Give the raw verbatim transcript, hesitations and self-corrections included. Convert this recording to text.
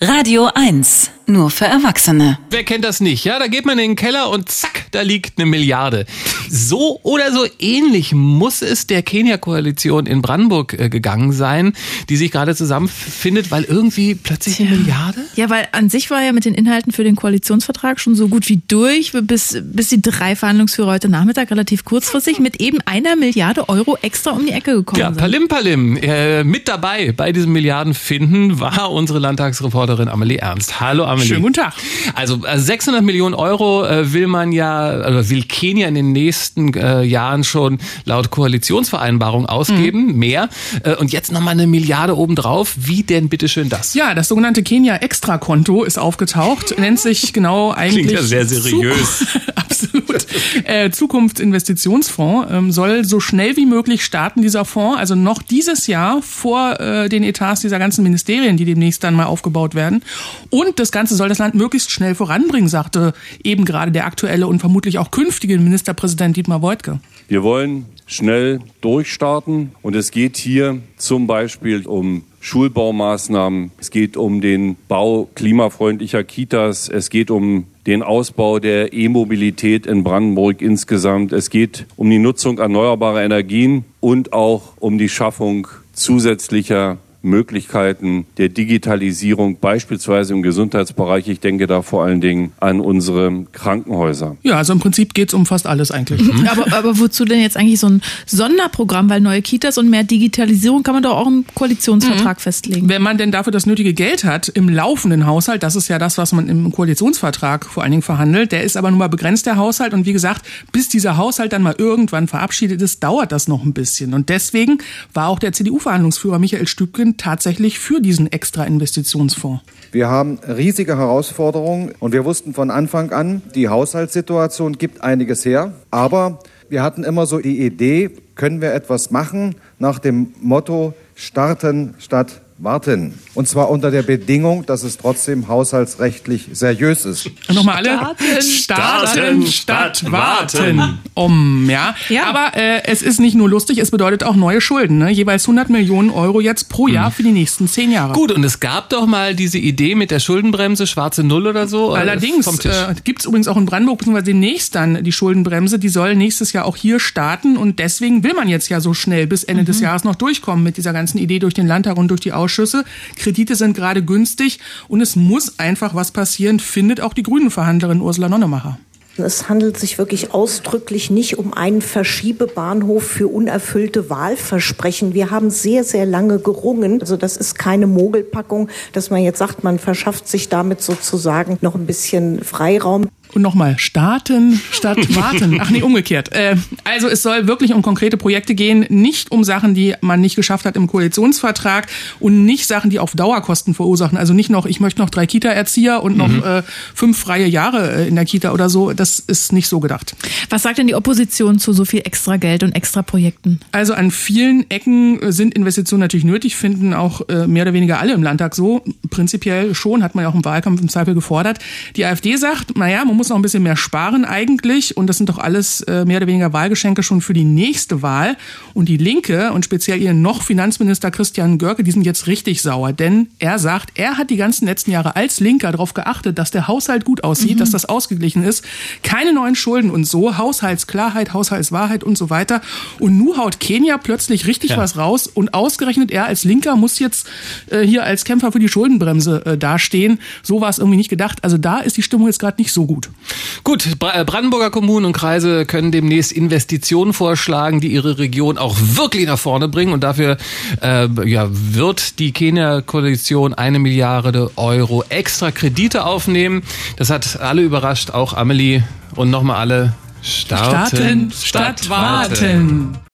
Radio eins, nur für Erwachsene. Wer kennt das nicht? Ja, da geht man in den Keller und zack, da liegt eine Milliarde. So oder so ähnlich muss es der Kenia-Koalition in Brandenburg äh, gegangen sein, die sich gerade zusammenfindet, weil irgendwie plötzlich eine Milliarde? Ja, weil an sich war ja mit den Inhalten für den Koalitionsvertrag schon so gut wie durch, bis, bis die drei Verhandlungsführer heute Nachmittag relativ kurzfristig mit eben einer Milliarde Euro extra um die Ecke gekommen ja, sind. Ja, Palim Palim. Äh, mit dabei bei diesem Milliardenfinden war unsere Landtagsreporterin Amelie Ernst. Hallo Amelie. Schönen guten Tag. Also sechshundert Millionen Euro äh, will man ja, oder will Kenia in den nächsten äh, Jahren schon laut Koalitionsvereinbarung ausgeben, mhm. mehr. Äh, und jetzt nochmal eine Milliarde obendrauf. Wie denn bitteschön das? Ja, das sogenannte Kenia-Extra-Konto ist aufgetaucht. Nennt sich genau eigentlich... Klingt ja sehr seriös. Absolut. Äh, Zukunftsinvestitionsfonds ähm, soll so schnell wie möglich starten, dieser Fonds. Also noch dieses Jahr vor äh, den Etats dieser ganzen Ministerien, die demnächst dann mal aufgebaut werden. Und das Ganze soll das Land möglichst schnell voranbringen, sagte eben gerade der aktuelle und vermutlich auch künftige Ministerpräsident Dietmar Woidke. Wir wollen schnell durchstarten und es geht hier zum Beispiel um Schulbaumaßnahmen, es geht um den Bau klimafreundlicher Kitas, es geht um den Ausbau der E-Mobilität in Brandenburg insgesamt, es geht um die Nutzung erneuerbarer Energien und auch um die Schaffung zusätzlicher Möglichkeiten der Digitalisierung, beispielsweise im Gesundheitsbereich. Ich denke da vor allen Dingen an unsere Krankenhäuser. Ja, also im Prinzip geht es um fast alles eigentlich. Mhm. Aber, aber wozu denn jetzt eigentlich so ein Sonderprogramm? Weil neue Kitas und mehr Digitalisierung kann man doch auch im Koalitionsvertrag mhm. festlegen. Wenn man denn dafür das nötige Geld hat im laufenden Haushalt, das ist ja das, was man im Koalitionsvertrag vor allen Dingen verhandelt, der ist aber nun mal begrenzt, der Haushalt. Und wie gesagt, bis dieser Haushalt dann mal irgendwann verabschiedet ist, dauert das noch ein bisschen. Und deswegen war auch der C D U-Verhandlungsführer Michael Stübgen tatsächlich für diesen extra Investitionsfonds. Wir haben riesige Herausforderungen und wir wussten von Anfang an, die Haushaltssituation gibt einiges her, aber wir hatten immer so die Idee, können wir etwas machen nach dem Motto starten statt warten. Und zwar unter der Bedingung, dass es trotzdem haushaltsrechtlich seriös ist. Nochmal alle. Starten, starten statt warten. Um, ja. ja. Aber äh, es ist nicht nur lustig, es bedeutet auch neue Schulden. Ne? Jeweils hundert Millionen Euro jetzt pro Jahr für die nächsten zehn Jahre. Gut, und es gab doch mal diese Idee mit der Schuldenbremse, schwarze Null oder so. Allerdings äh, gibt es übrigens auch in Brandenburg beziehungsweise demnächst dann die Schuldenbremse. Die soll nächstes Jahr auch hier starten. Und deswegen will man jetzt ja so schnell bis Ende mhm. des Jahres noch durchkommen mit dieser ganzen Idee durch den Landtag und durch die Ausschüsse. Kredite sind gerade günstig und es muss einfach was passieren, findet auch die Grünen-Verhandlerin Ursula Nonnemacher. Es handelt sich wirklich ausdrücklich nicht um einen Verschiebebahnhof für unerfüllte Wahlversprechen. Wir haben sehr, sehr lange gerungen. Also das ist keine Mogelpackung, dass man jetzt sagt, man verschafft sich damit sozusagen noch ein bisschen Freiraum. Und nochmal, starten statt warten. Ach nee, umgekehrt. Äh, also es soll wirklich um konkrete Projekte gehen, nicht um Sachen, die man nicht geschafft hat im Koalitionsvertrag und nicht Sachen, die auf Dauerkosten verursachen. Also nicht noch, ich möchte noch drei Kita-Erzieher und noch mhm. äh, fünf freie Jahre in der Kita oder so. Das ist nicht so gedacht. Was sagt denn die Opposition zu so viel extra Geld und extra Projekten? Also an vielen Ecken sind Investitionen natürlich nötig, finden auch äh, mehr oder weniger alle im Landtag so. Prinzipiell schon, hat man ja auch im Wahlkampf im Zweifel gefordert. Die AfD sagt, naja, man muss noch ein bisschen mehr sparen eigentlich und das sind doch alles äh, mehr oder weniger Wahlgeschenke schon für die nächste Wahl. Und die Linke und speziell ihr noch Finanzminister Christian Görke, die sind jetzt richtig sauer, denn er sagt, er hat die ganzen letzten Jahre als Linker darauf geachtet, dass der Haushalt gut aussieht, mhm. dass das ausgeglichen ist, keine neuen Schulden und so, Haushaltsklarheit, Haushaltswahrheit und so weiter. Und nun haut Kenia plötzlich richtig ja. was raus und ausgerechnet er als Linker muss jetzt äh, hier als Kämpfer für die Schuldenbremse äh, dastehen. So war es irgendwie nicht gedacht. Also da ist die Stimmung jetzt gerade nicht so gut. Gut, Brandenburger Kommunen und Kreise können demnächst Investitionen vorschlagen, die ihre Region auch wirklich nach vorne bringen. Und dafür äh, ja, wird die Kenia-Koalition eine Milliarde Euro extra Kredite aufnehmen. Das hat alle überrascht, auch Amelie. Und nochmal alle starten, starten statt warten. warten.